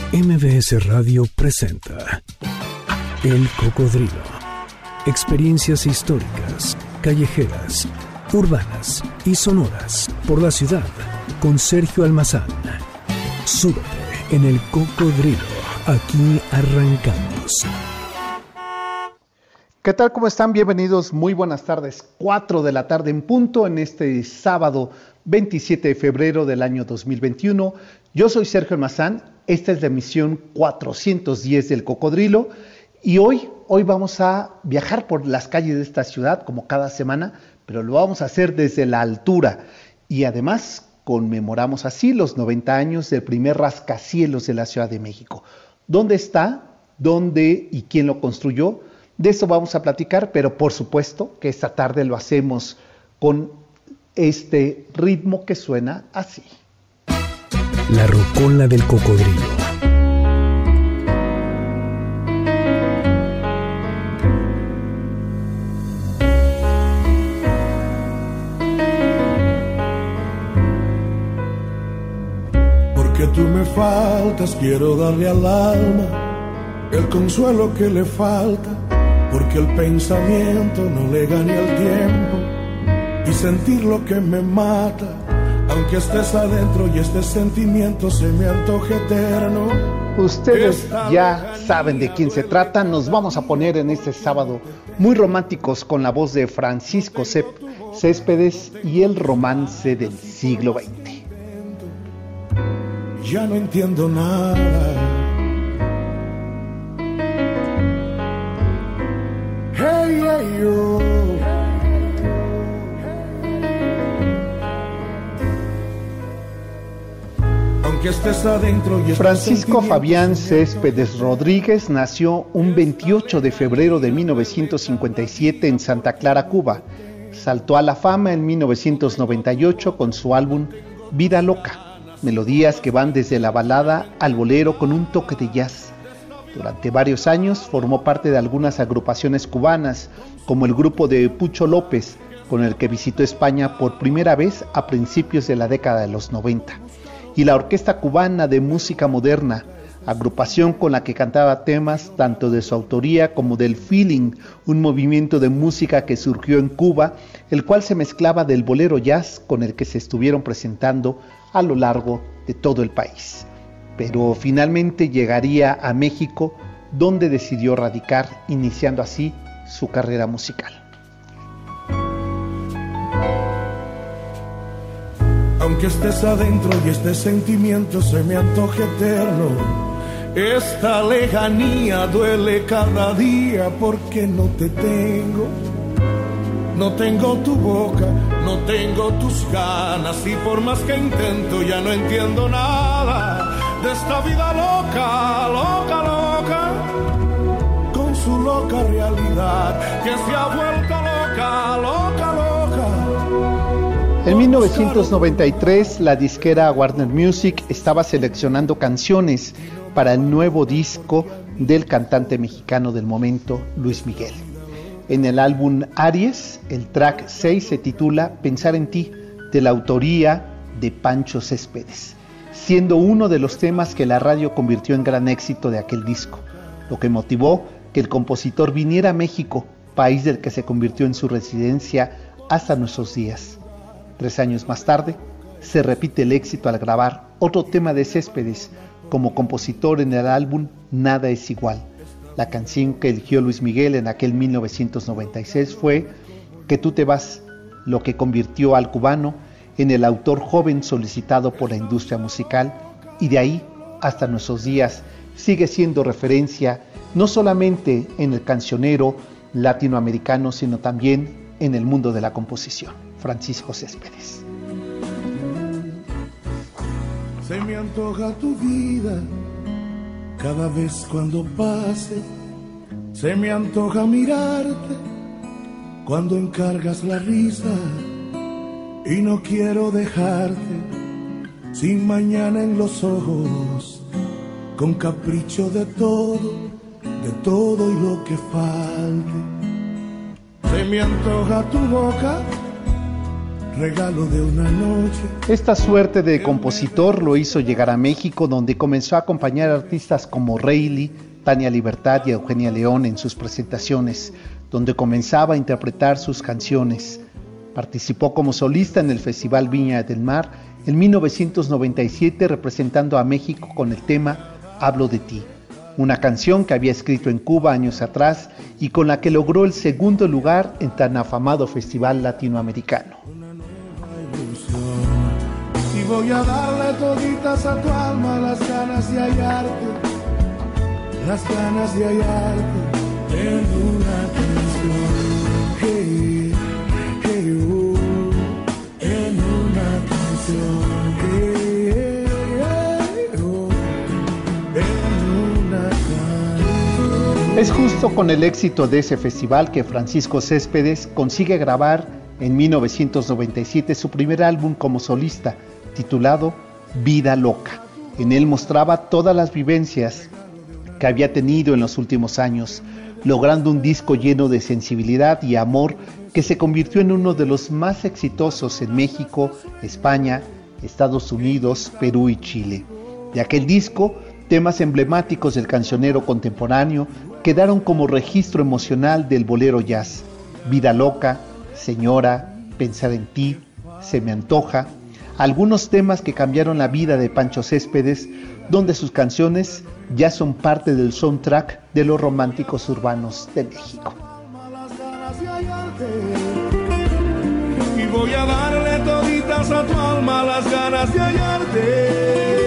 MBS Radio presenta El Cocodrilo. Experiencias históricas, callejeras, urbanas y sonoras por la ciudad con Sergio Almazán. Súbete en El Cocodrilo. Aquí arrancamos. ¿Qué tal? ¿Cómo están? Bienvenidos. Muy buenas tardes. 4 de la tarde en punto en este sábado 27 de febrero del año 2021. Yo soy Sergio Almazán. Esta es la emisión 410 del Cocodrilo. Y hoy vamos a viajar por las calles de esta ciudad como cada semana, pero lo vamos a hacer desde la altura. Y además conmemoramos así los 90 años del primer rascacielos de la Ciudad de México. ¿Dónde está? ¿Dónde y quién lo construyó? De eso vamos a platicar, pero por supuesto que esta tarde lo hacemos con este ritmo que suena así. La rocola del cocodrilo. Porque tú me faltas, quiero darle al alma el consuelo que le falta. Porque el pensamiento no le gane al tiempo y sentir lo que me mata, aunque estés adentro y este sentimiento se me antoje eterno. Ustedes ya saben de quién se trata. Nos vamos a poner en este sábado muy románticos con la voz de Francisco Céspedes y el romance del siglo XX. Ya no entiendo nada. Hey, hey, yo. Aunque estés adentro y Francisco Fabián Céspedes Rodríguez nació un 28 de febrero de 1957 en Santa Clara, Cuba. Saltó a la fama en 1998 con su álbum Vida Loca, melodías que van desde la balada al bolero con un toque de jazz. Durante varios años formó parte de algunas agrupaciones cubanas, como el grupo de Pucho López, con el que visitó España por primera vez a principios de la década de los 90, y la Orquesta Cubana de Música Moderna, agrupación con la que cantaba temas tanto de su autoría como del Feeling, un movimiento de música que surgió en Cuba, el cual se mezclaba del bolero jazz con el que se estuvieron presentando a lo largo de todo el país. Pero finalmente llegaría a México, donde decidió radicar, iniciando así su carrera musical. Aunque estés adentro y este sentimiento se me antoje eterno, esta lejanía duele cada día porque no te tengo. No tengo tu boca, no tengo tus ganas y por más que intento ya no entiendo nada de esta vida loca, loca, loca, con su loca realidad que se ha vuelto loca, loca, loca. En 1993, la disquera Warner Music estaba seleccionando canciones para el nuevo disco del cantante mexicano del momento, Luis Miguel. En el álbum Aries, el track 6 se titula Pensar en ti, de la autoría de Pancho Céspedes, siendo uno de los temas que la radio convirtió en gran éxito de aquel disco, lo que motivó que el compositor viniera a México, país del que se convirtió en su residencia hasta nuestros días. 3 años más tarde, se repite el éxito al grabar otro tema de Céspedes como compositor en el álbum Nada es igual. La canción que eligió Luis Miguel en aquel 1996 fue Que tú te vas, lo que convirtió al cubano en el autor joven solicitado por la industria musical, y de ahí hasta nuestros días sigue siendo referencia no solamente en el cancionero latinoamericano, sino también en el mundo de la composición. Francisco Céspedes. Se me antoja tu vida cada vez cuando pase, se me antoja mirarte cuando encargas la risa y no quiero dejarte sin mañana en los ojos, con capricho de todo y lo que falte. Se me antoja tu boca regalo de una noche. Esta suerte de compositor lo hizo llegar a México, donde comenzó a acompañar a artistas como Reilly, Tania Libertad y Eugenia León en sus presentaciones, donde comenzaba a interpretar sus canciones. Participó como solista en el Festival Viña del Mar en 1997, representando a México con el tema Hablo de ti, una canción que había escrito en Cuba años atrás y con la que logró el segundo lugar en tan afamado festival latinoamericano. Y voy a darle toditas a tu alma las ganas de hallarte, las ganas de hallarte en una canción. Hey, hey, en una canción. Hey, hey, en una canción. Es justo con el éxito de ese festival que Francisco Céspedes consigue grabar en 1997 su primer álbum como solista, titulado Vida Loca. En él mostraba todas las vivencias que había tenido en los últimos años, logrando un disco lleno de sensibilidad y amor que se convirtió en uno de los más exitosos en México, España, Estados Unidos, Perú y Chile. De aquel disco, temas emblemáticos del cancionero contemporáneo quedaron como registro emocional del bolero jazz: Vida Loca, Señora, Pensar en ti, Se me antoja, algunos temas que cambiaron la vida de Pancho Céspedes, donde sus canciones ya son parte del soundtrack de los románticos urbanos de México. Y voy a darle toditas a tu alma las ganas de hallarte.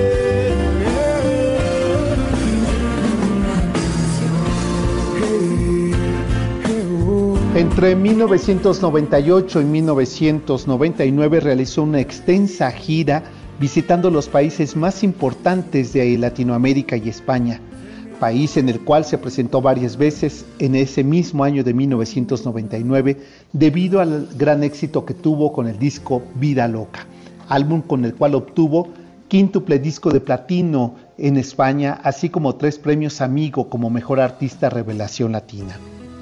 Entre 1998 y 1999 realizó una extensa gira visitando los países más importantes de Latinoamérica y España, país en el cual se presentó varias veces en ese mismo año de 1999 debido al gran éxito que tuvo con el disco Vida Loca, álbum con el cual obtuvo quíntuple disco de platino en España, así como 3 premios Amigo como Mejor Artista Revelación Latina.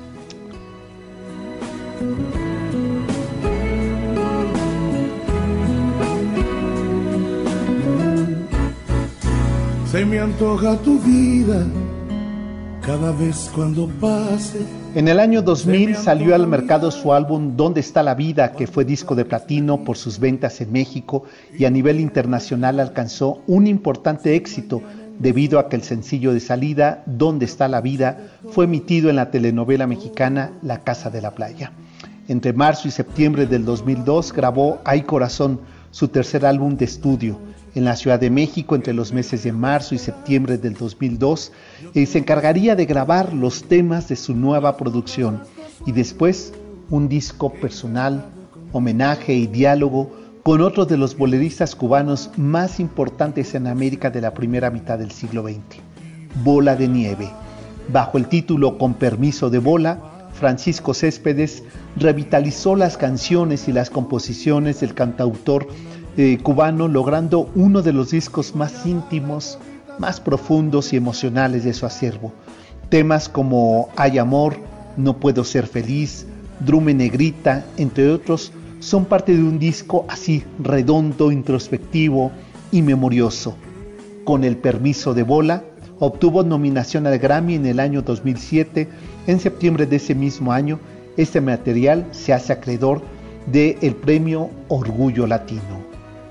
Se me antoja tu vida cada vez cuando pase. En el año 2000 salió al mercado su álbum ¿Dónde está la vida?, que fue disco de platino por sus ventas en México y a nivel internacional alcanzó un importante éxito debido a que el sencillo de salida ¿Dónde está la vida? Fue emitido en la telenovela mexicana La Casa de la Playa. Entre marzo y septiembre del 2002 grabó Ay Corazón, su tercer álbum de estudio, en la Ciudad de México entre los meses de marzo y septiembre del 2002, se encargaría de grabar los temas de su nueva producción y después un disco personal, homenaje y diálogo con otro de los boleristas cubanos más importantes en América de la primera mitad del siglo XX, Bola de Nieve. Bajo el título Con permiso de Bola, Francisco Céspedes revitalizó las canciones y las composiciones del cantautor cubano, logrando uno de los discos más íntimos, más profundos y emocionales de su acervo. Temas como Hay amor, No puedo ser feliz, Drume Negrita, entre otros, son parte de un disco así redondo, introspectivo y memorioso. Con el permiso de Bola, obtuvo nominación al Grammy en el año 2007. En septiembre de ese mismo año, este material se hace acreedor del premio Orgullo Latino.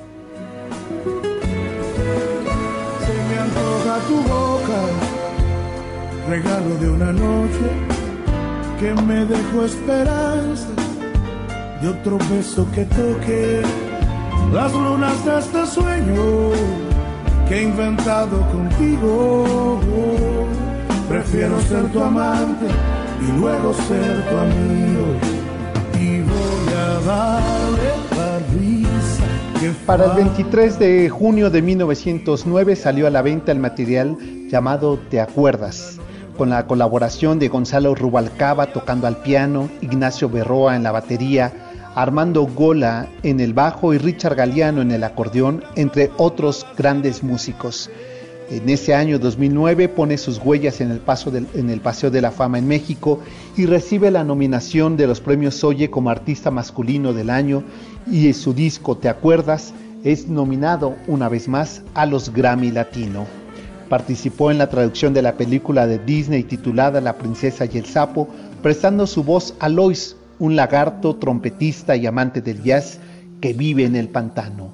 Se me antoja tu boca, regalo de una noche que me dejó esperanza de otro beso que toque las lunas de este sueño que he inventado contigo. Prefiero ser tu amante y luego ser tu amigo, y voy a darle la risa que Para el 23 de junio de 1909 salió a la venta el material llamado Te acuerdas, con la colaboración de Gonzalo Rubalcaba tocando al piano, Ignacio Berroa en la batería, Armando Gola en el bajo y Richard Galeano en el acordeón, entre otros grandes músicos. En ese año 2009 pone sus huellas en el Paseo de la Fama en México y recibe la nominación de los premios Oye como Artista Masculino del Año, y su disco Te Acuerdas es nominado una vez más a los Grammy Latino. Participó en la traducción de la película de Disney titulada La Princesa y el Sapo, prestando su voz a Lois, un lagarto, trompetista y amante del jazz que vive en el pantano.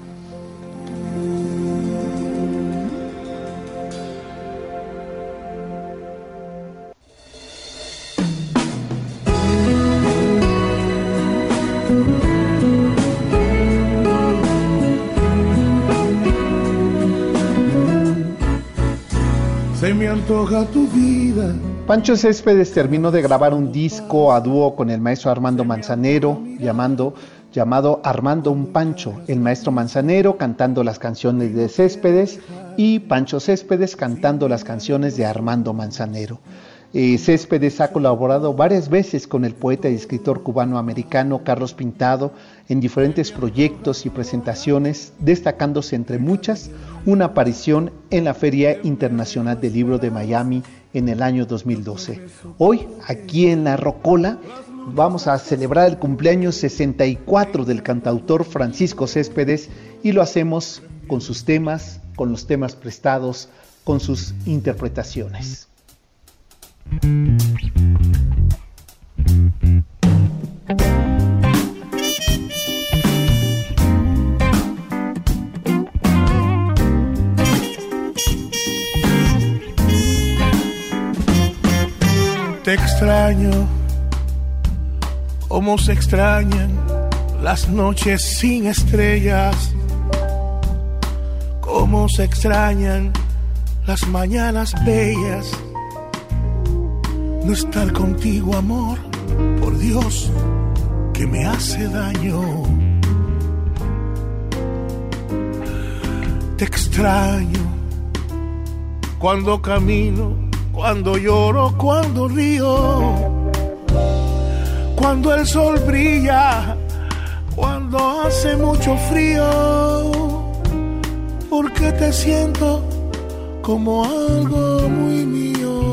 Se me antoja tu vida. Pancho Céspedes terminó de grabar un disco a dúo con el maestro Armando Manzanero llamado Armando un Pancho, el maestro Manzanero cantando las canciones de Céspedes y Pancho Céspedes cantando las canciones de Armando Manzanero. Céspedes ha colaborado varias veces con el poeta y escritor cubano-americano Carlos Pintado en diferentes proyectos y presentaciones, destacándose entre muchas una aparición en la Feria Internacional del Libro de Miami en el año 2012. Hoy, aquí en La Rocola, vamos a celebrar el cumpleaños 64 del cantautor Francisco Céspedes, y lo hacemos con sus temas, con los temas prestados, con sus interpretaciones. Te extraño, como se extrañan las noches sin estrellas, como se extrañan las mañanas bellas. No estar contigo, amor, por Dios, que me hace daño. Te extraño cuando camino, cuando lloro, cuando río, cuando el sol brilla, cuando hace mucho frío, porque te siento como algo muy mío.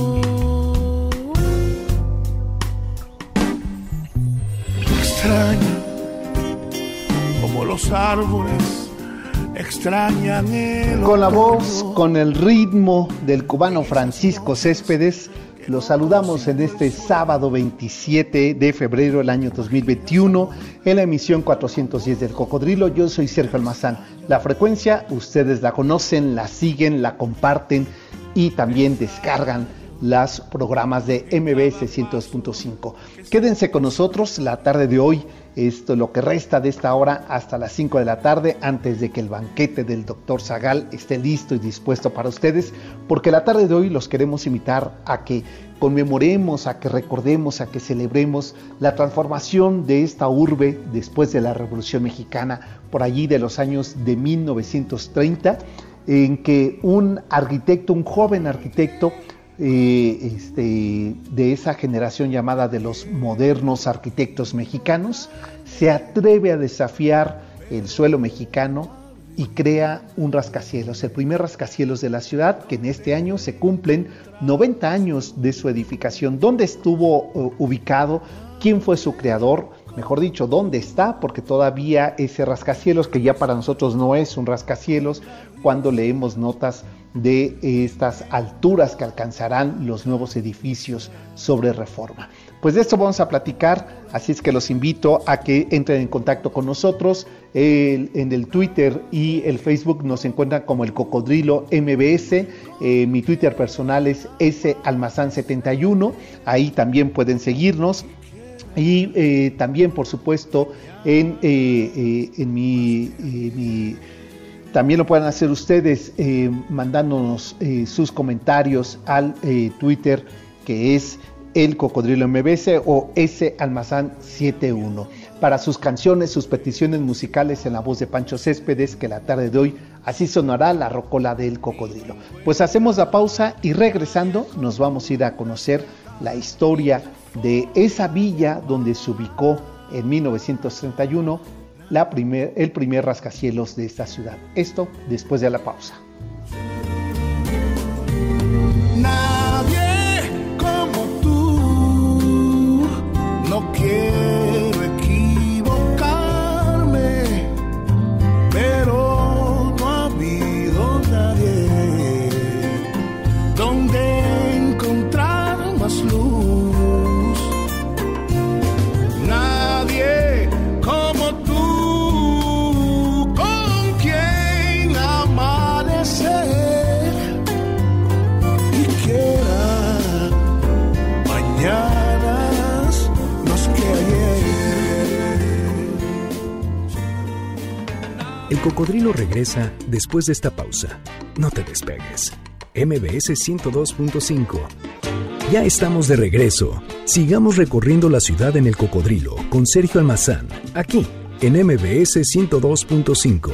Extraño como los árboles extrañan el Con la otoño. voz, con el ritmo del cubano Francisco Céspedes, los saludamos en este sábado 27 de febrero del año 2021 en la emisión 410 del Cocodrilo. Yo soy Sergio Almazán. La frecuencia, ustedes la conocen, la siguen, la comparten y también descargan los programas de MBS 102.5. Quédense con nosotros la tarde de hoy, lo que resta de esta hora hasta las 5 de la tarde, antes de que el banquete del Dr. Zagal esté listo y dispuesto para ustedes, porque la tarde de hoy los queremos invitar a que conmemoremos, a que recordemos, a que celebremos la transformación de esta urbe después de la Revolución Mexicana, por allí de los años de 1930, en que un joven arquitecto, de esa generación llamada de los modernos arquitectos mexicanos, se atreve a desafiar el suelo mexicano y crea un rascacielos, el primer rascacielos de la ciudad, que en este año se cumplen 90 años de su edificación. ¿Dónde estuvo ubicado? ¿Quién fue su creador? Mejor dicho, ¿dónde está? Porque todavía ese rascacielos, que ya para nosotros no es un rascacielos, cuando leemos notas de estas alturas que alcanzarán los nuevos edificios sobre Reforma. Pues de esto vamos a platicar, así es que los invito a que entren en contacto con nosotros. En el Twitter y el Facebook nos encuentran como El Cocodrilo MBS. Mi Twitter personal es salmazan71, ahí también pueden seguirnos. Y también, por supuesto, también lo pueden hacer ustedes mandándonos sus comentarios al Twitter, que es El Cocodrilo MBS o salmazan71. Para sus canciones, sus peticiones musicales en la voz de Pancho Céspedes, que la tarde de hoy así sonará la rocola del Cocodrilo. Pues hacemos la pausa y regresando nos vamos a ir a conocer la historia de esa villa donde se ubicó en 1931 el primer rascacielos de esta ciudad. Esto después de la pausa. donde encontrar más luz. Nadie como tú, con quien amanecer y quiera mañanas más que ayer. El Cocodrilo regresa después de esta pausa. No te despegues. MBS 102.5. Ya estamos de regreso. Sigamos recorriendo la ciudad en el Cocodrilo con Sergio Almazán, aquí en MBS 102.5.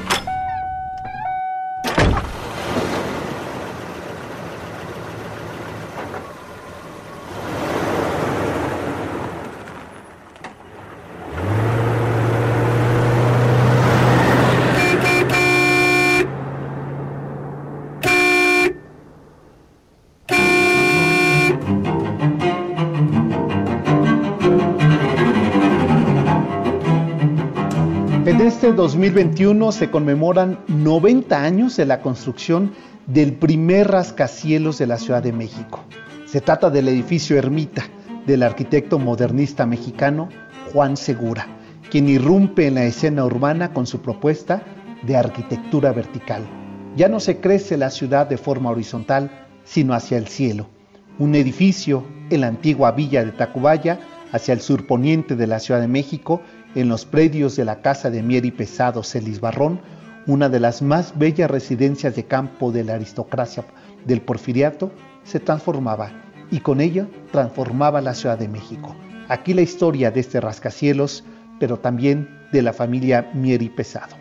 En este 2021 se conmemoran 90 años de la construcción del primer rascacielos de la Ciudad de México. Se trata del edificio Ermita, del arquitecto modernista mexicano Juan Segura, quien irrumpe en la escena urbana con su propuesta de arquitectura vertical. Ya no se crece la ciudad de forma horizontal, sino hacia el cielo. Un edificio en la antigua villa de Tacubaya, hacia el surponiente de la Ciudad de México, en los predios de la casa de Mier y Pesado Celis Barrón, una de las más bellas residencias de campo de la aristocracia del Porfiriato, se transformaba y con ello transformaba la Ciudad de México. Aquí la historia de este rascacielos, pero también de la familia Mier y Pesado.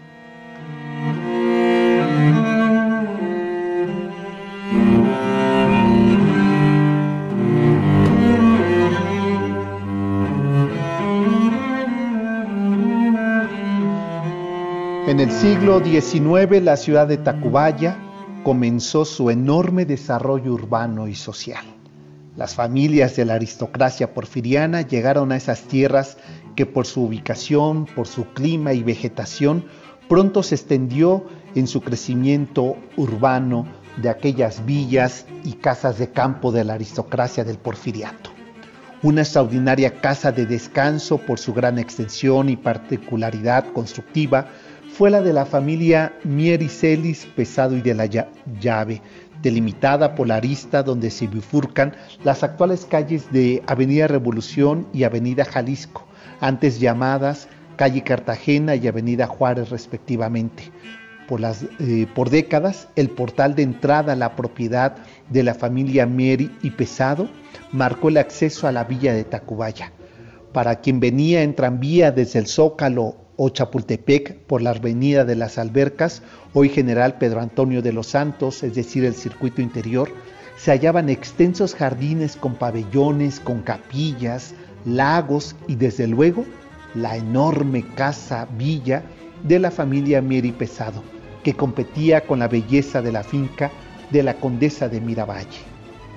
En el siglo XIX, la ciudad de Tacubaya comenzó su enorme desarrollo urbano y social. Las familias de la aristocracia porfiriana llegaron a esas tierras que por su ubicación, por su clima y vegetación, pronto se extendió en su crecimiento urbano de aquellas villas y casas de campo de la aristocracia del Porfiriato. Una extraordinaria casa de descanso por su gran extensión y particularidad constructiva fue la de la familia Mier y Celis Pesado y de la Llave, delimitada por la arista donde se bifurcan las actuales calles de Avenida Revolución y Avenida Jalisco, antes llamadas Calle Cartagena y Avenida Juárez respectivamente. Por décadas, el portal de entrada a la propiedad de la familia Mier y Pesado marcó el acceso a la villa de Tacubaya. Para quien venía en tranvía desde el Zócalo o Chapultepec por la avenida de las Albercas, hoy General Pedro Antonio de los Santos, es decir, el circuito interior, se hallaban extensos jardines con pabellones, con capillas, lagos y desde luego la enorme casa villa de la familia Mier y Pesado, que competía con la belleza de la finca de la condesa de Miravalle.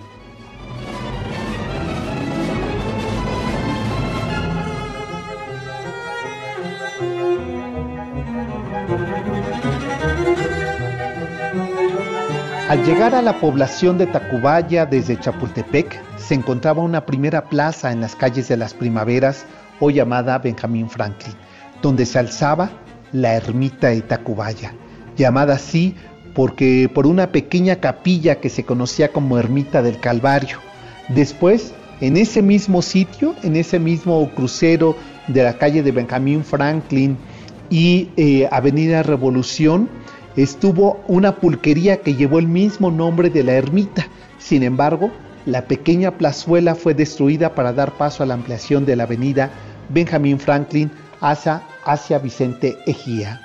Al llegar a la población de Tacubaya desde Chapultepec, se encontraba una primera plaza en las calles de las Primaveras, hoy llamada Benjamín Franklin, donde se alzaba la ermita de Tacubaya, llamada así porque por una pequeña capilla que se conocía como Ermita del Calvario. Después, en ese mismo sitio, en ese mismo crucero de la calle de Benjamín Franklin y Avenida Revolución, estuvo una pulquería que llevó el mismo nombre de la ermita. Sin embargo, la pequeña plazuela fue destruida para dar paso a la ampliación de la avenida Benjamín Franklin hacia Vicente Ejía.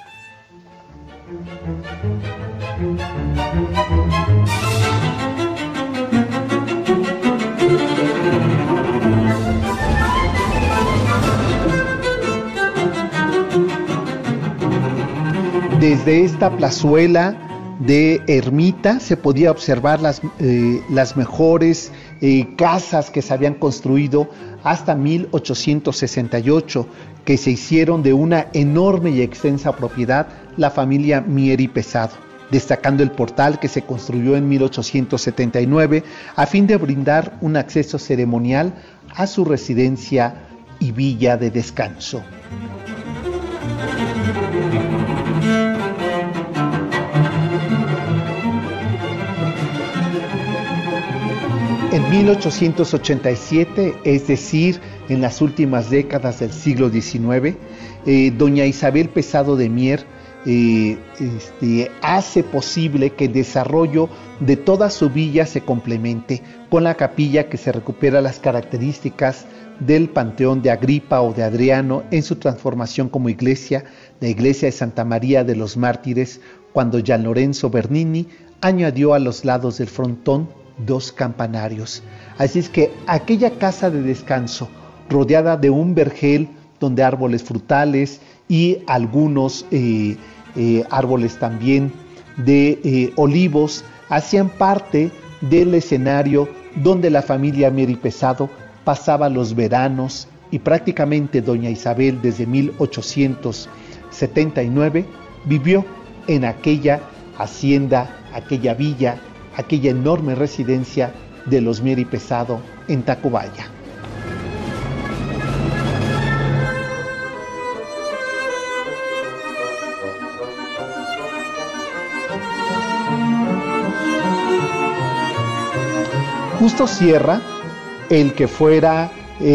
Desde esta plazuela de ermita se podía observar las mejores casas que se habían construido hasta 1868, que se hicieron de una enorme y extensa propiedad la familia Mier y Pesado. destacando el portal que se construyó en 1879 a fin de brindar un acceso ceremonial a su residencia y villa de descanso. En 1887, es decir, en las últimas décadas del siglo XIX, doña Isabel Pesado de Mier hace posible que el desarrollo de toda su villa se complemente con la capilla que se recupera las características del Panteón de Agripa o de Adriano en su transformación como iglesia, la iglesia de Santa María de los Mártires, cuando Gian Lorenzo Bernini añadió a los lados del frontón 2 campanarios. Así es que aquella casa de descanso, rodeada de un vergel donde árboles frutales y algunos árboles también de olivos, hacían parte del escenario donde la familia Mier y Pesado pasaba los veranos, y prácticamente doña Isabel desde 1879 vivió en aquella hacienda, aquella villa, aquella enorme residencia de los Mier y Pesado en Tacubaya. Justo Sierra, el que fuera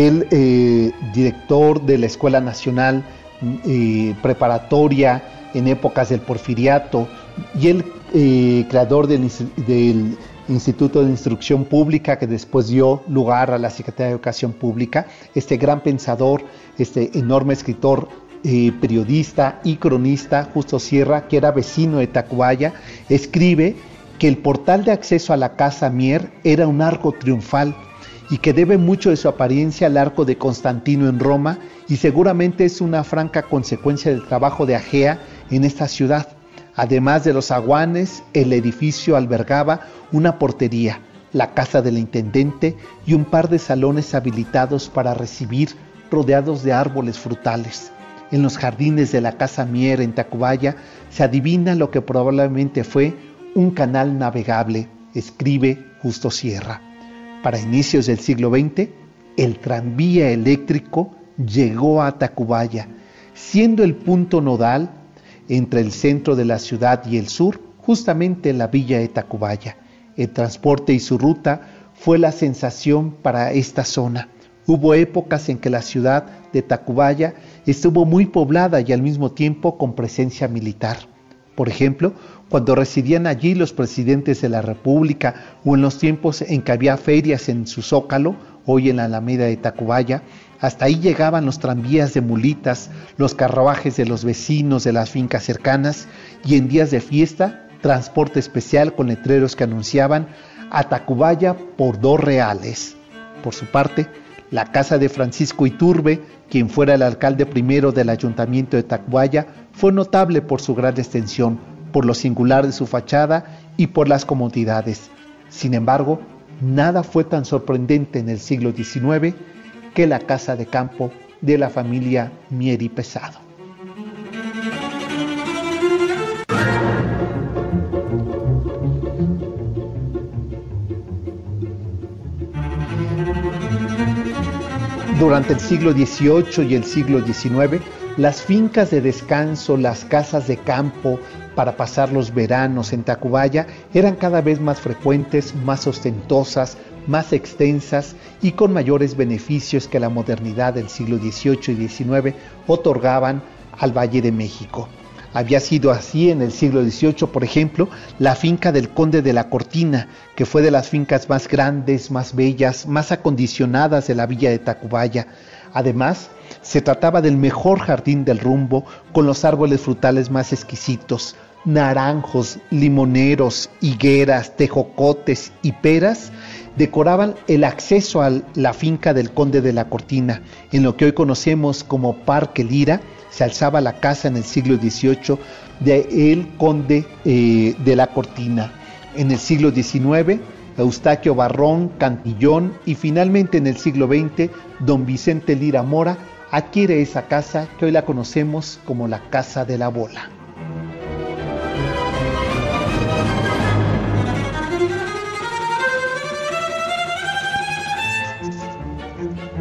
el director de la Escuela Nacional Preparatoria en épocas del Porfiriato y el creador del Instituto de Instrucción Pública, que después dio lugar a la Secretaría de Educación Pública, este gran pensador, este enorme escritor, periodista y cronista, Justo Sierra, que era vecino de Tacubaya, escribe que el portal de acceso a la casa Mier era un arco triunfal y que debe mucho de su apariencia al arco de Constantino en Roma, y seguramente es una franca consecuencia del trabajo de Agea en esta ciudad. Además de los aguanes, el edificio albergaba una portería, la casa del intendente y un par de salones habilitados para recibir, rodeados de árboles frutales. En los jardines de la casa Mier en Tacubaya se adivina lo que probablemente fue un canal navegable, escribe Justo Sierra. Para inicios del siglo XX, el tranvía eléctrico llegó a Tacubaya, siendo el punto nodal entre el centro de la ciudad y el sur, justamente la villa de Tacubaya. El transporte y su ruta fue la sensación para esta zona. Hubo épocas en que la ciudad de Tacubaya estuvo muy poblada y al mismo tiempo con presencia militar. Por ejemplo, cuando residían allí los presidentes de la República, o en los tiempos en que había ferias en su zócalo, hoy en la Alameda de Tacubaya, hasta ahí llegaban los tranvías de mulitas, los carruajes de los vecinos de las fincas cercanas, y en días de fiesta, transporte especial con letreros que anunciaban a Tacubaya por 2 reales. Por su parte, la casa de Francisco Iturbe, quien fuera el alcalde primero del ayuntamiento de Tacubaya, fue notable por su gran extensión, por lo singular de su fachada y por las comodidades. Sin embargo, nada fue tan sorprendente en el siglo XIX que la casa de campo de la familia Mier y Pesado. Durante el siglo XVIII y el siglo XIX, las fincas de descanso, las casas de campo para pasar los veranos en Tacubaya eran cada vez más frecuentes, más ostentosas, más extensas y con mayores beneficios que la modernidad del siglo XVIII y XIX otorgaban al Valle de México. Había sido así en el siglo XVIII, por ejemplo, la finca del Conde de la Cortina, que fue de las fincas más grandes, más bellas, más acondicionadas de la villa de Tacubaya. Además, se trataba del mejor jardín del rumbo, con los árboles frutales más exquisitos, naranjos, limoneros, higueras, tejocotes y peras, decoraban el acceso a la finca del Conde de la Cortina. En lo que hoy conocemos como Parque Lira, se alzaba la casa en el siglo XVIII del Conde de la Cortina. En el siglo XIX, Eustaquio Barrón, Cantillón, y finalmente en el siglo XX, don Vicente Lira Mora adquiere esa casa que hoy la conocemos como la Casa de la Bola.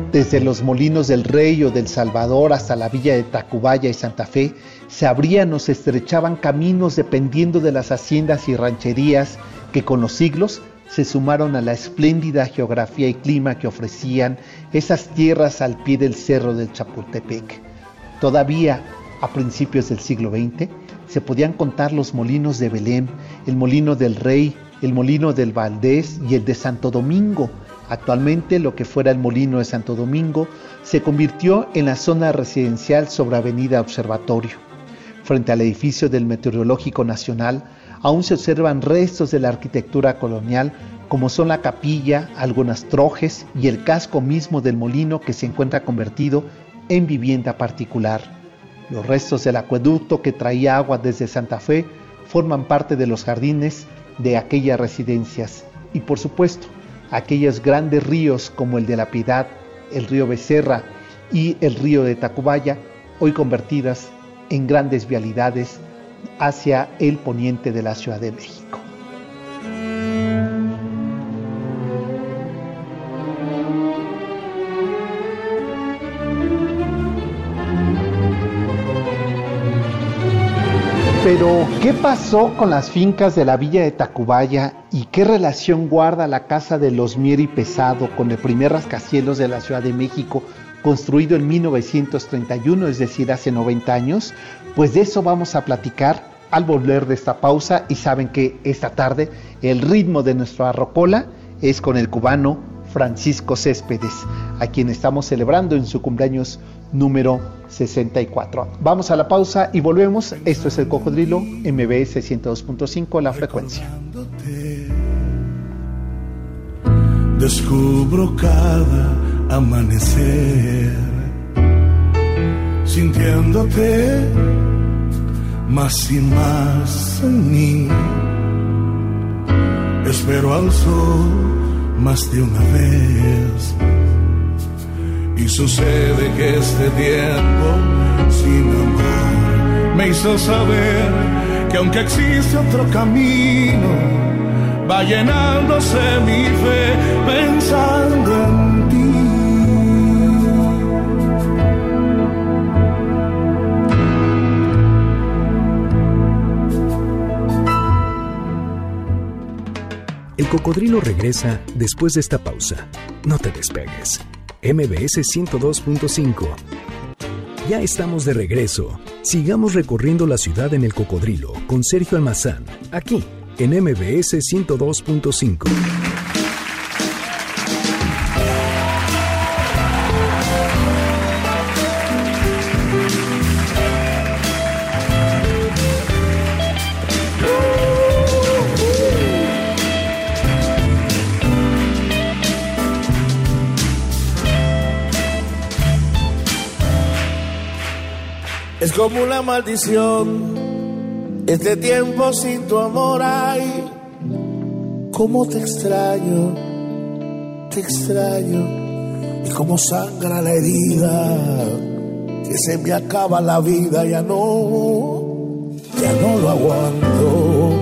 Desde los molinos del Rey o del Salvador hasta la villa de Tacubaya y Santa Fe, se abrían o se estrechaban caminos dependiendo de las haciendas y rancherías que con los siglos se sumaron a la espléndida geografía y clima que ofrecían esas tierras al pie del cerro del Chapultepec. Todavía a principios del siglo XX se podían contar los molinos de Belén, el molino del Rey, el molino del Valdés y el de Santo Domingo. Actualmente lo que fuera el molino de Santo Domingo se convirtió en la zona residencial sobre Avenida Observatorio. Frente al edificio del Meteorológico Nacional aún se observan restos de la arquitectura colonial, como son la capilla, algunas trojes y el casco mismo del molino que se encuentra convertido en vivienda particular. Los restos del acueducto que traía agua desde Santa Fe forman parte de los jardines de aquellas residencias y, por supuesto, aquellos grandes ríos como el de la Piedad, el río Becerra y el río de Tacubaya, hoy convertidas en grandes vialidades hacia el poniente de la Ciudad de México. Pero, ¿qué pasó con las fincas de la villa de Tacubaya y qué relación guarda la casa de los Mier y Pesado con el primer rascacielos de la Ciudad de México, construido en 1931, es decir, hace 90 años? Pues de eso vamos a platicar al volver de esta pausa, y saben que esta tarde el ritmo de nuestra rocola es con el cubano Francisco Céspedes, a quien estamos celebrando en su cumpleaños número 64. Vamos a la pausa y volvemos. Esto es El Cocodrilo, MBS 102.5, la frecuencia. Descubro cada amanecer, sintiéndote más y más en mí. Espero al sol más de una vez, y sucede que este tiempo sin amor me hizo saber que aunque existe otro camino, va llenándose mi fe pensando en ti. El Cocodrilo regresa después de esta pausa. No te despegues. MBS 102.5. Ya estamos de regreso. Sigamos recorriendo la ciudad en El Cocodrilo con Sergio Almazán, aquí en MBS 102.5. Es como una maldición, este tiempo sin tu amor, ay, cómo te extraño, y cómo sangra la herida, que se me acaba la vida, ya no lo aguanto,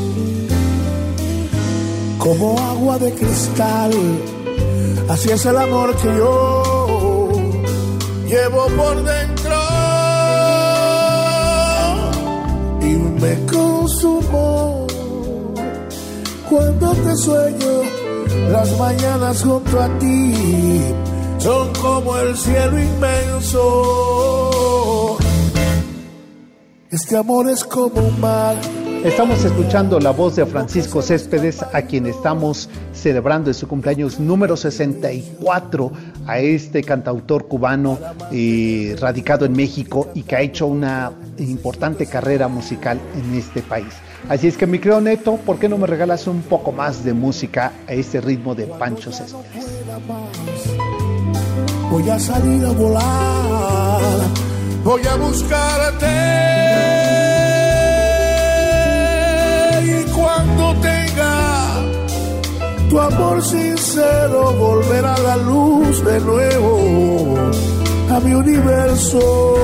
como agua de cristal, así es el amor que yo llevo por dentro. Y me consumo cuando te sueño, las mañanas junto a ti son como el cielo inmenso. Este amor es como un mar. Estamos escuchando la voz de Francisco Céspedes, a quien estamos celebrando en su cumpleaños número 64, a este cantautor cubano radicado en México y que ha hecho una importante carrera musical en este país. Así es que, mi querido Neto, ¿por qué no me regalas un poco más de música a este ritmo de Pancho Céspedes? Voy a salir a volar, voy a buscarte. Cuando tenga tu amor sincero, volver a la luz de nuevo a mi universo.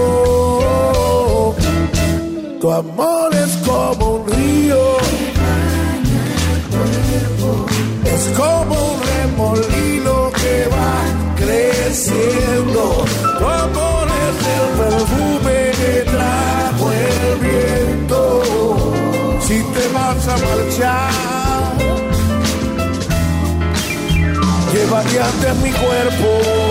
Tu amor es como un río, es como un remolino que va creciendo. marchar. Llévate antes mi cuerpo.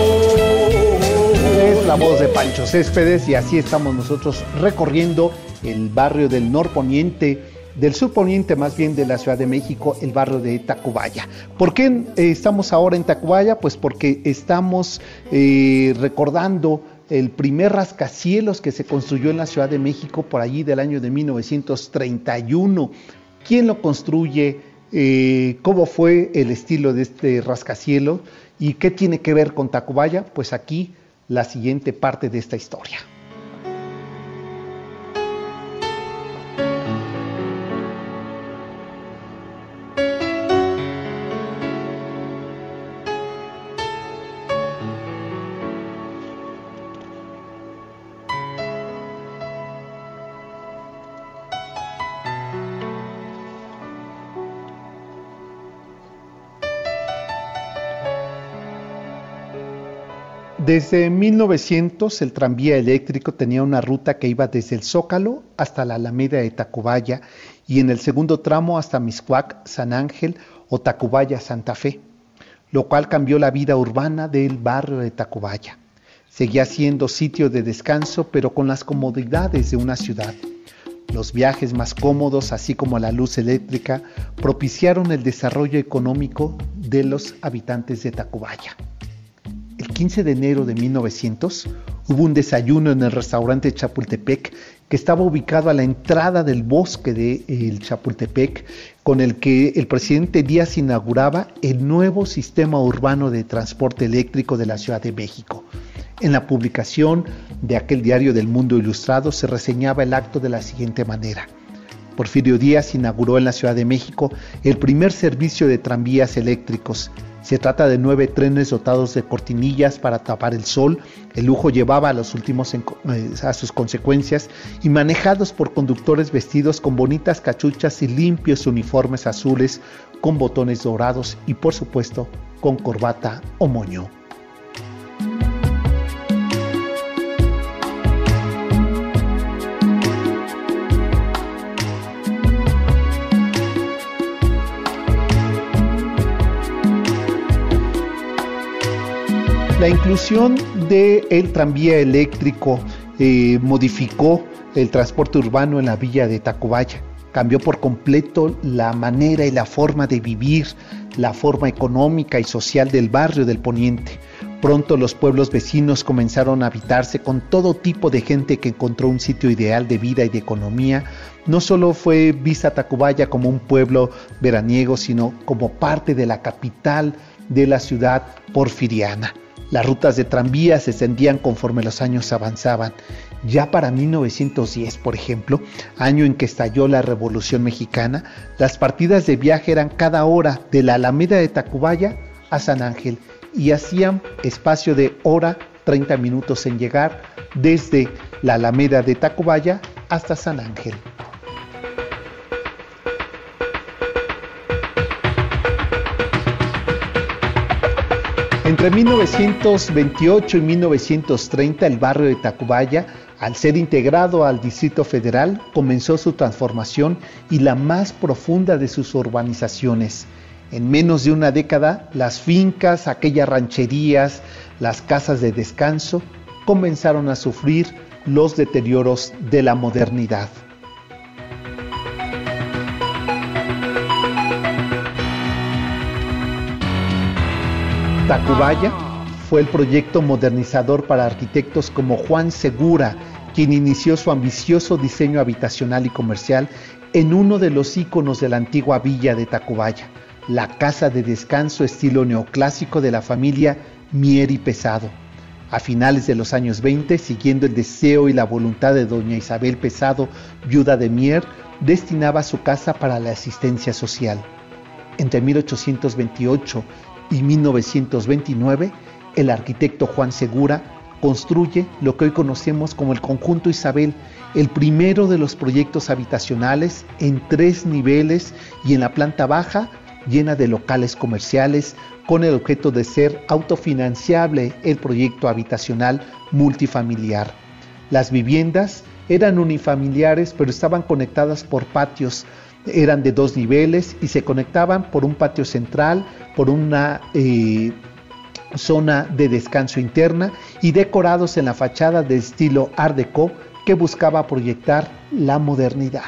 Es la voz de Pancho Céspedes y así estamos nosotros recorriendo el barrio del norponiente, del surponiente más bien de la Ciudad de México, el barrio de Tacubaya. ¿Por qué estamos ahora en Tacubaya? Pues porque estamos recordando el primer rascacielos que se construyó en la Ciudad de México por allí del año de 1931. ¿Quién lo construye? ¿Cómo fue el estilo de este rascacielos? ¿Y qué tiene que ver con Tacubaya? Pues aquí la siguiente parte de esta historia. Desde 1900 el tranvía eléctrico tenía una ruta que iba desde el Zócalo hasta la Alameda de Tacubaya y en el segundo tramo hasta Mixcoac, San Ángel o Tacubaya, Santa Fe, lo cual cambió la vida urbana del barrio de Tacubaya. Seguía siendo sitio de descanso, pero con las comodidades de una ciudad. Los viajes más cómodos, así como la luz eléctrica, propiciaron el desarrollo económico de los habitantes de Tacubaya. El 15 de enero de 1900 hubo un desayuno en el restaurante Chapultepec que estaba ubicado a la entrada del bosque de Chapultepec, con el que el presidente Díaz inauguraba el nuevo sistema urbano de transporte eléctrico de la Ciudad de México. En la publicación de aquel diario del Mundo Ilustrado se reseñaba el acto de la siguiente manera: Porfirio Díaz inauguró en la Ciudad de México el primer servicio de tranvías eléctricos. Se trata de 9 trenes dotados de cortinillas para tapar el sol. El lujo llevaba a los últimos a sus consecuencias y manejados por conductores vestidos con bonitas cachuchas y limpios uniformes azules con botones dorados y por supuesto con corbata o moño. La inclusión del tranvía eléctrico modificó el transporte urbano en la villa de Tacubaya. Cambió por completo la manera y la forma de vivir, la forma económica y social del barrio del Poniente. Pronto los pueblos vecinos comenzaron a habitarse con todo tipo de gente que encontró un sitio ideal de vida y de economía. No solo fue vista Tacubaya como un pueblo veraniego, sino como parte de la capital de la ciudad porfiriana. Las rutas de tranvía se extendían conforme los años avanzaban. Ya para 1910, por ejemplo, año en que estalló la Revolución Mexicana, las partidas de viaje eran cada hora de la Alameda de Tacubaya a San Ángel y hacían espacio de hora 30 minutos en llegar desde la Alameda de Tacubaya hasta San Ángel. Entre 1928 y 1930, el barrio de Tacubaya, al ser integrado al Distrito Federal, comenzó su transformación y la más profunda de sus urbanizaciones. En menos de una década, las fincas, aquellas rancherías, las casas de descanso, comenzaron a sufrir los deterioros de la modernidad. Tacubaya fue el proyecto modernizador para arquitectos como Juan Segura, quien inició su ambicioso diseño habitacional y comercial en uno de los íconos de la antigua villa de Tacubaya, la casa de descanso estilo neoclásico de la familia Mier y Pesado. A finales de los años 20, siguiendo el deseo y la voluntad de doña Isabel Pesado, viuda de Mier, destinaba su casa para la asistencia social. Entre 1828 y 1929, el arquitecto Juan Segura construye lo que hoy conocemos como el Conjunto Isabel, el primero de los proyectos habitacionales en 3 niveles y en la planta baja llena de locales comerciales con el objeto de ser autofinanciable el proyecto habitacional multifamiliar. Las viviendas eran unifamiliares pero estaban conectadas por patios Eran de 2 niveles y se conectaban por un patio central, por una zona de descanso interna y decorados en la fachada de estilo Art Deco que buscaba proyectar la modernidad.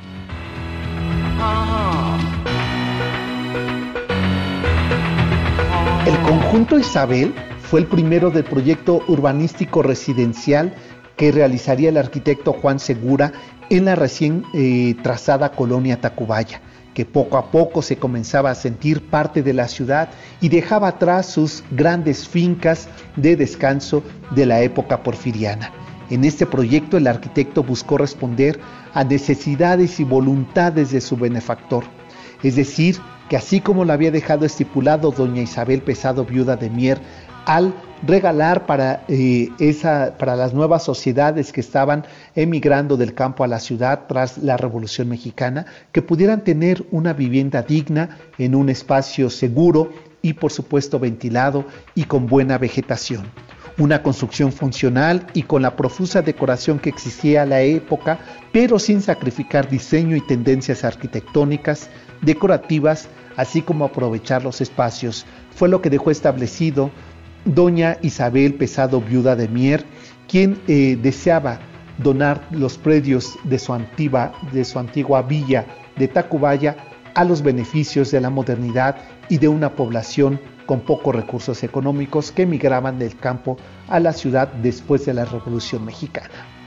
El conjunto Isabel fue el primero del proyecto urbanístico residencial que realizaría el arquitecto Juan Segura en la recién trazada colonia Tacubaya, que poco a poco se comenzaba a sentir parte de la ciudad y dejaba atrás sus grandes fincas de descanso de la época porfiriana. En este proyecto el arquitecto buscó responder a necesidades y voluntades de su benefactor, es decir, que así como lo había dejado estipulado doña Isabel Pesado, viuda de Mier, al regalar para las nuevas sociedades que estaban emigrando del campo a la ciudad tras la Revolución Mexicana, que pudieran tener una vivienda digna en un espacio seguro y por supuesto ventilado y con buena vegetación. Una construcción funcional y con la profusa decoración que existía a la época, pero sin sacrificar diseño y tendencias arquitectónicas, decorativas, así como aprovechar los espacios, fue lo que dejó establecido doña Isabel Pesado, viuda de Mier, quien deseaba donar los predios de su antigua villa de Tacubaya a los beneficios de la modernidad y de una población con pocos recursos económicos que emigraban del campo a la ciudad después de la Revolución Mexicana.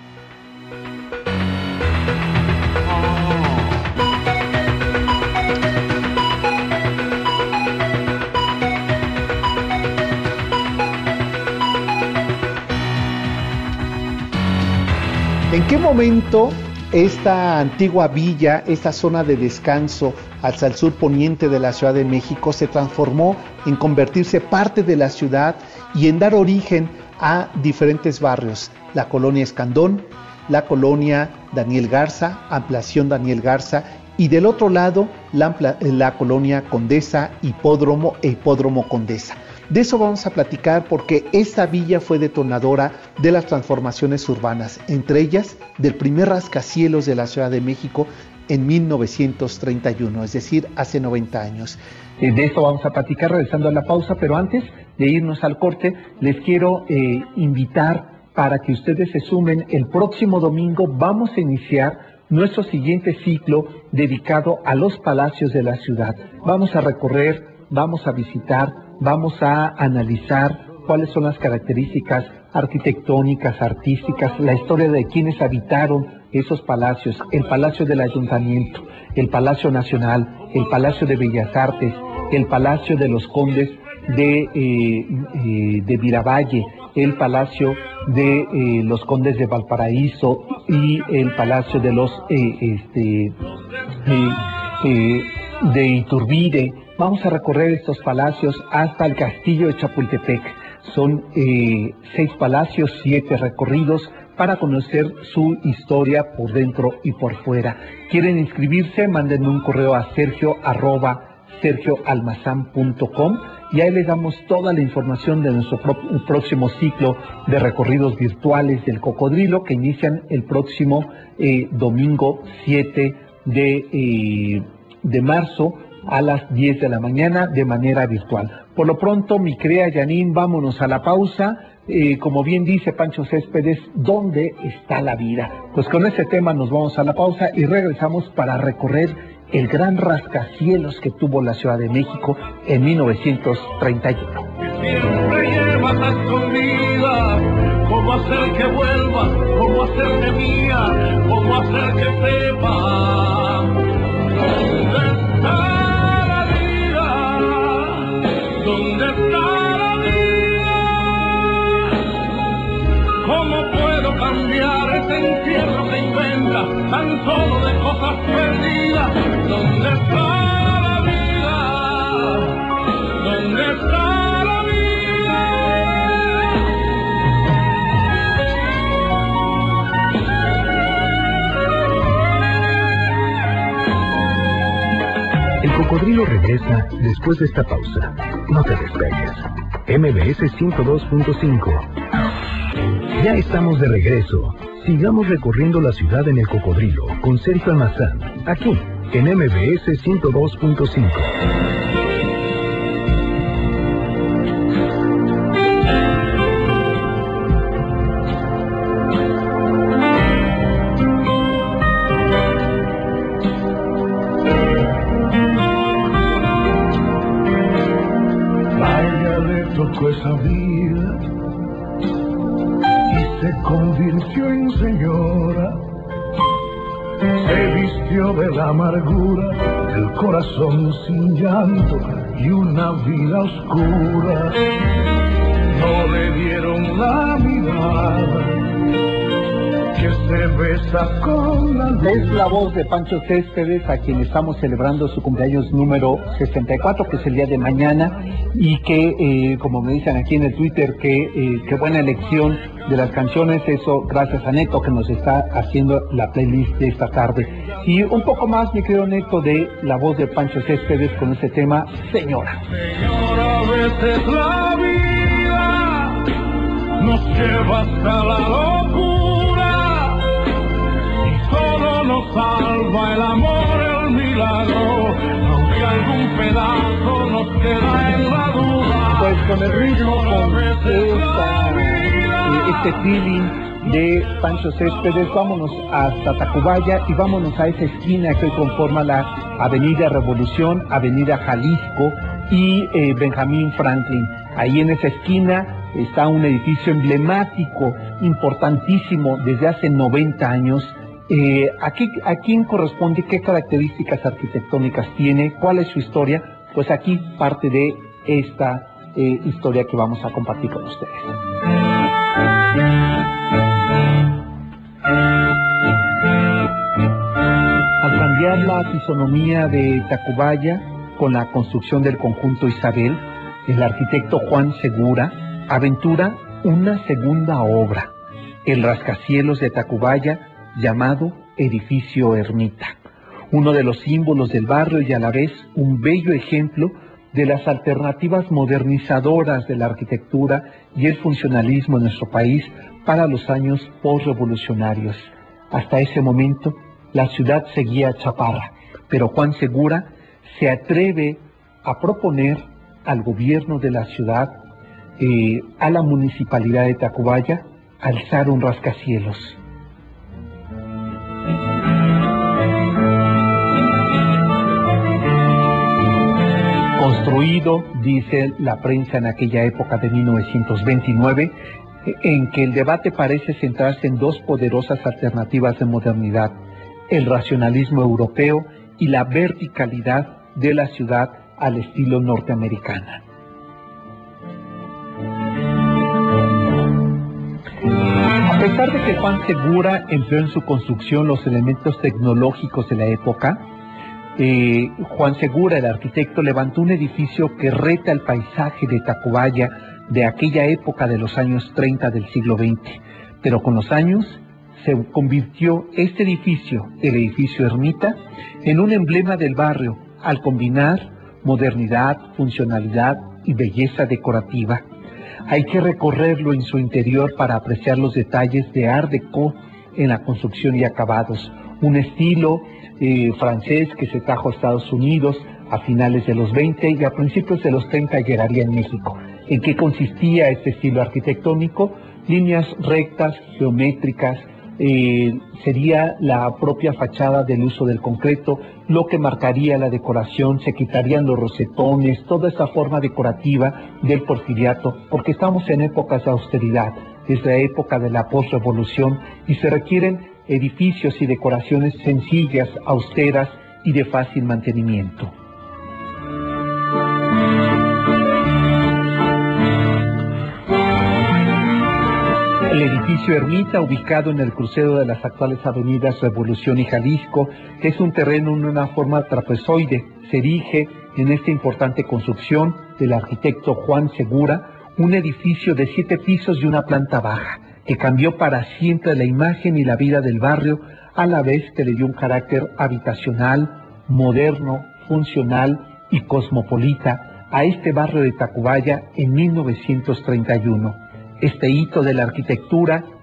¿En qué momento esta antigua villa, esta zona de descanso hacia el sur poniente de la Ciudad de México, se transformó en convertirse parte de la ciudad y en dar origen a diferentes barrios? La colonia Escandón, la colonia Daniel Garza, ampliación Daniel Garza, y del otro lado la colonia Condesa, Hipódromo e Hipódromo Condesa. De eso vamos a platicar porque esta villa fue detonadora de las transformaciones urbanas, entre ellas del primer rascacielos de la Ciudad de México en 1931, es decir, hace 90 años. De esto vamos a platicar regresando a la pausa, pero antes de irnos al corte, les quiero invitar para que ustedes se sumen. El próximo domingo vamos a iniciar nuestro siguiente ciclo dedicado a los palacios de la ciudad. Vamos a recorrer, vamos a visitar, vamos a analizar cuáles son las características arquitectónicas, artísticas, la historia de quienes habitaron esos palacios, el Palacio del Ayuntamiento, el Palacio Nacional, el Palacio de Bellas Artes, el Palacio de los Condes de Miravalle, el Palacio de los Condes de Valparaíso y el Palacio de los de Iturbide. Vamos a recorrer estos palacios hasta el Castillo de Chapultepec. Son 6 palacios, 7 recorridos para conocer su historia por dentro y por fuera. ¿Quieren inscribirse? Mándenme un correo a sergio@sergioalmazan.com y ahí les damos toda la información de nuestro próximo ciclo de recorridos virtuales del Cocodrilo que inician el próximo domingo 7 de marzo a las 10 de la mañana de manera virtual. Por lo pronto, mi querida Janine, vámonos a la pausa. Como bien dice Pancho Céspedes, ¿dónde está la vida? Pues con ese tema nos vamos a la pausa y regresamos para recorrer el gran rascacielos que tuvo la Ciudad de México en 1931. Siempre llevas a escondida, cómo hacer que vuelva, cómo hacerme mía, cómo hacer que sepa. ¿Dónde está la vida? ¿Dónde está la vida? ¿Cómo puedo cambiar ese infierno que inventa tan solo de cosas perdidas? ¿Dónde está la vida? ¿Dónde está la vida? El Cocodrilo regresa después de esta pausa. No te despegues. MBS 102.5. Ya estamos de regreso. Sigamos recorriendo la ciudad en el Cocodrilo con Sergio Almazán, aquí en MBS 102.5. Esa vida y se convirtió en señora, se vistió de la amargura, el corazón sin llanto y una vida oscura. No le dieron la mirada que se besa con la luz. Es la voz de Pancho Céspedes, a quien estamos celebrando su cumpleaños número 64, que es el día de mañana, y que, como me dicen aquí en el Twitter, qué buena elección de las canciones. Eso gracias a Neto, que nos está haciendo la playlist de esta tarde. Y un poco más, mi querido Neto, de la voz de Pancho Céspedes con este tema, Señora. Señora, a veces la vida nos lleva hasta la locura y solo nos salva el amor, el milagro, aunque algún pedazo nos queda en la duda. Pues con el ritmo, con este feeling de Pancho Céspedes, vámonos hasta Tacubaya y vámonos a esa esquina que hoy conforma la Avenida Revolución, Avenida Jalisco y Benjamín Franklin. Ahí en esa esquina está un edificio emblemático, importantísimo, desde hace 90 años. ¿A quién corresponde? ¿Qué características arquitectónicas tiene? ¿Cuál es su historia? Pues aquí parte de esta historia que vamos a compartir con ustedes. Al cambiar la fisonomía de Tacubaya con la construcción del conjunto Isabel, el arquitecto Juan Segura aventura una segunda obra, el rascacielos de Tacubaya, llamado Edificio Ermita, uno de los símbolos del barrio y a la vez un bello ejemplo de las alternativas modernizadoras de la arquitectura y el funcionalismo en nuestro país para los años postrevolucionarios. Hasta ese momento, la ciudad seguía chaparra, pero Juan Segura se atreve a proponer al gobierno de la ciudad, a la municipalidad de Tacubaya, alzar un rascacielos. Construido, dice la prensa en aquella época de 1929, en que el debate parece centrarse en dos poderosas alternativas de modernidad, el racionalismo europeo y la verticalidad de la ciudad al estilo norteamericana. A pesar de que Juan Segura empleó en su construcción los elementos tecnológicos de la época, Juan Segura, el arquitecto, levantó un edificio que reta el paisaje de Tacubaya de aquella época de los años 30 del siglo XX. Pero con los años se convirtió este edificio, el edificio Ermita, en un emblema del barrio al combinar modernidad, funcionalidad y belleza decorativa. Hay que recorrerlo en su interior para apreciar los detalles de Art Deco en la construcción y acabados, un estilo francés que se trajo a Estados Unidos a finales de los 20 y a principios de los 30 llegaría en México. ¿En qué consistía este estilo arquitectónico? Líneas rectas, geométricas, sería la propia fachada del uso del concreto, lo que marcaría la decoración, se quitarían los rosetones, toda esa forma decorativa del porfiriato, porque estamos en épocas de austeridad, es la época de la posrevolución y se requieren edificios y decoraciones sencillas, austeras y de fácil mantenimiento. El edificio Ermita, ubicado en el crucero de las actuales avenidas Revolución y Jalisco, es un terreno en una forma trapezoide. Se erige en esta importante construcción del arquitecto Juan Segura, un edificio de 7 pisos y una planta baja, que cambió para siempre la imagen y la vida del barrio, a la vez que le dio un carácter habitacional, moderno, funcional y cosmopolita a este barrio de Tacubaya en 1931. Este hito de la arquitectura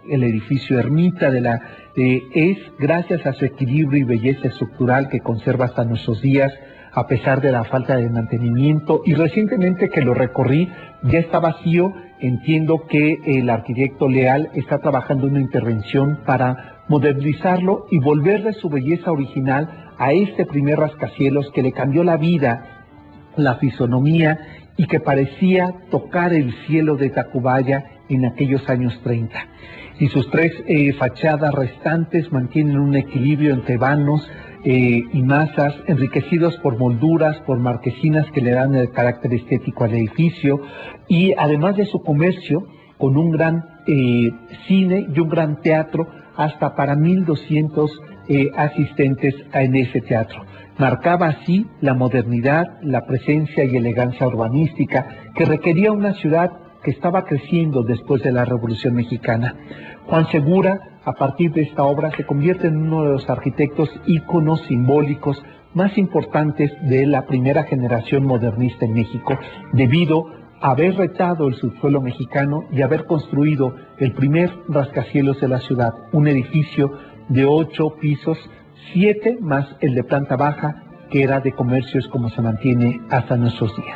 el edificio Ermita es gracias a su equilibrio y belleza estructural que conserva hasta nuestros días, a pesar de la falta de mantenimiento, y recientemente que lo recorrí ya está vacío. Entiendo que el arquitecto Leal está trabajando en una intervención para modernizarlo y volverle su belleza original a este primer rascacielos que le cambió la vida, la fisonomía, y que parecía tocar el cielo de Tacubaya en aquellos años 30. Y sus tres fachadas restantes mantienen un equilibrio entre vanos y masas, enriquecidos por molduras, por marquesinas que le dan el carácter estético al edificio, y además de su comercio, con un gran cine y un gran teatro, hasta para 1,200 asistentes en ese teatro. Marcaba así la modernidad, la presencia y elegancia urbanística que requería una ciudad que estaba creciendo después de la Revolución Mexicana. Juan Segura, a partir de esta obra, se convierte en uno de los arquitectos íconos simbólicos más importantes de la primera generación modernista en México, debido a haber retado el subsuelo mexicano y haber construido el primer rascacielos de la ciudad, un edificio de 8 pisos, 7 más el de planta baja, que era de comercios como se mantiene hasta nuestros días.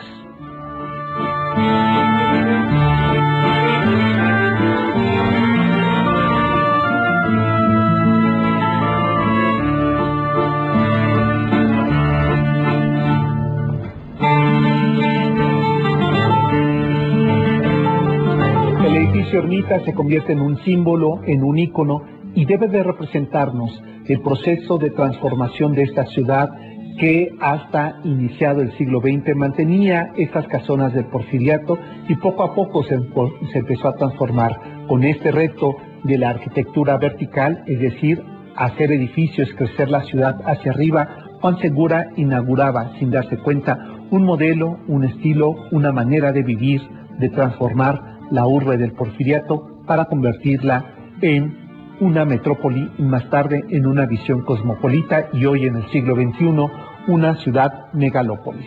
El edificio Ermita se convierte en un símbolo, en un ícono, y debe de representarnos el proceso de transformación de esta ciudad que hasta iniciado el siglo XX mantenía estas casonas del Porfiriato y poco a poco se empezó a transformar con este reto de la arquitectura vertical, es decir, hacer edificios, crecer la ciudad hacia arriba. Juan Segura inauguraba, sin darse cuenta, un modelo, un estilo, una manera de vivir, de transformar la urbe del Porfiriato para convertirla en una metrópoli y más tarde en una visión cosmopolita, y hoy en el siglo XXI una ciudad megalópolis.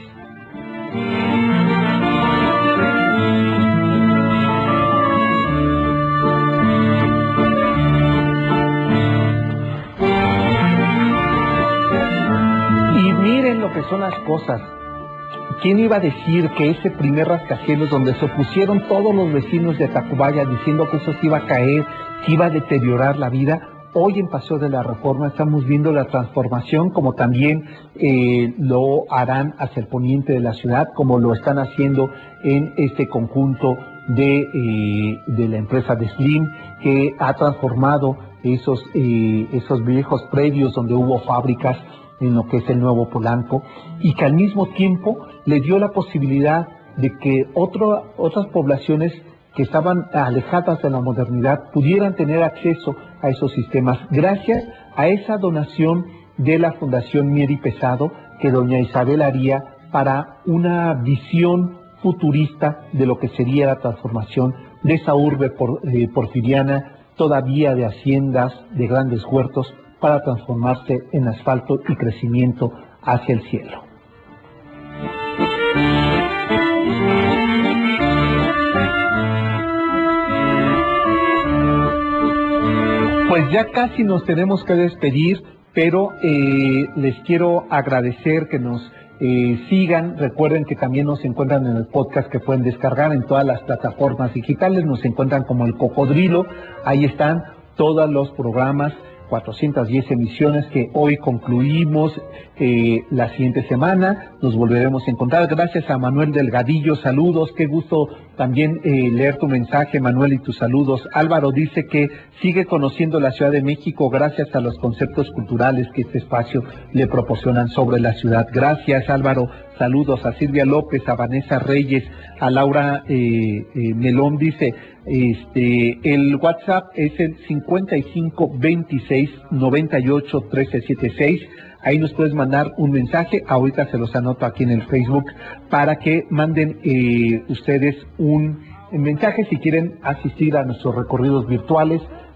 Y miren lo que son las cosas. ¿Quién iba a decir que ese primer rascacielos donde se opusieron todos los vecinos de Tacubaya diciendo que eso se iba a caer, que iba a deteriorar la vida? Hoy en Paseo de la Reforma estamos viendo la transformación, como también lo harán hacia el poniente de la ciudad, como lo están haciendo en este conjunto de la empresa de Slim, que ha transformado esos viejos predios donde hubo fábricas en lo que es el Nuevo Polanco, y que al mismo tiempo le dio la posibilidad de que otras poblaciones que estaban alejadas de la modernidad pudieran tener acceso a esos sistemas, gracias a esa donación de la Fundación Mier y Pesado que doña Isabel haría para una visión futurista de lo que sería la transformación de esa urbe porfiriana, todavía de haciendas, de grandes huertos, para transformarse en asfalto y crecimiento hacia el cielo. Pues ya casi nos tenemos que despedir, pero les quiero agradecer que nos sigan. Recuerden que también nos encuentran en el podcast que pueden descargar en todas las plataformas digitales. Nos encuentran como El Cocodrilo. Ahí están todos los programas, 410 emisiones que hoy concluimos. La siguiente semana nos volveremos a encontrar. Gracias a Manuel Delgadillo, saludos, qué gusto también leer tu mensaje, Manuel, y tus saludos. Álvaro dice que sigue conociendo la Ciudad de México gracias a los conceptos culturales que este espacio le proporcionan sobre la ciudad. Gracias, Álvaro. Saludos a Silvia López, a Vanessa Reyes, a Laura Melón. Dice, el WhatsApp es el 55 26 98 13 76. Ahí nos puedes mandar un mensaje. Ahorita se los anoto aquí en el Facebook para que manden ustedes un mensaje si quieren asistir a nuestros recorridos virtuales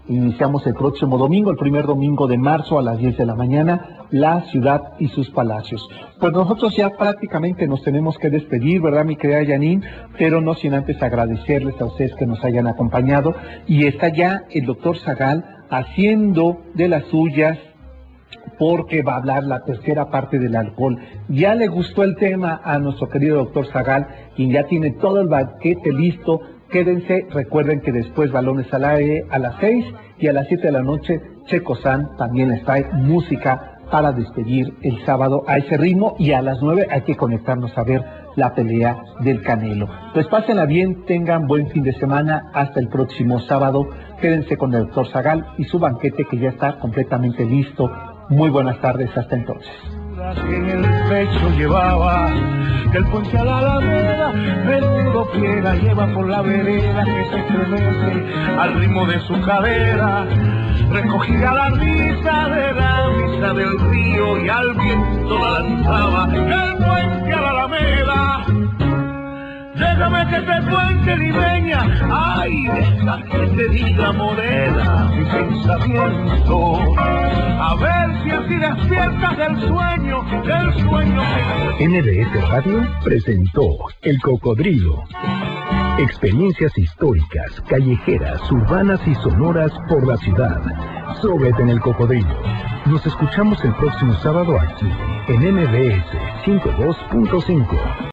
Iniciamos el próximo domingo, el primer domingo de marzo a las 10 de la mañana, la ciudad y sus palacios. Pues nosotros ya prácticamente nos tenemos que despedir, ¿verdad, mi querida Janine? Pero no sin antes agradecerles a ustedes que nos hayan acompañado. Y está ya el doctor Zagal haciendo de las suyas, porque va a hablar la tercera parte del alcohol. Ya le gustó el tema a nuestro querido doctor Zagal, quien ya tiene todo el banquete listo. Quédense, recuerden que después Balones al Aire a las 6 y a las 7 de la noche, Checo San también les trae música para despedir el sábado a ese ritmo, y a las 9 hay que conectarnos a ver la pelea del Canelo. Pues pásenla bien, tengan buen fin de semana, hasta el próximo sábado. Quédense con el doctor Zagal y su banquete que ya está completamente listo. Muy buenas tardes, hasta entonces. Que en el pecho llevaba, del puente a la alameda, menudo pliega, lleva por la vereda que se estremece al ritmo de su cadera, recogida la risa de la brisa del río y al viento la lanzaba del puente a la alameda. Déjame que te cuente, limeña, ay, deja que te diga morena mi pensamiento, a ver si así despiertas del sueño que... MBS Radio presentó El Cocodrilo. Experiencias históricas, callejeras, urbanas y sonoras por la ciudad. Súbete en El Cocodrilo. Nos escuchamos el próximo sábado aquí, en MBS 102.5.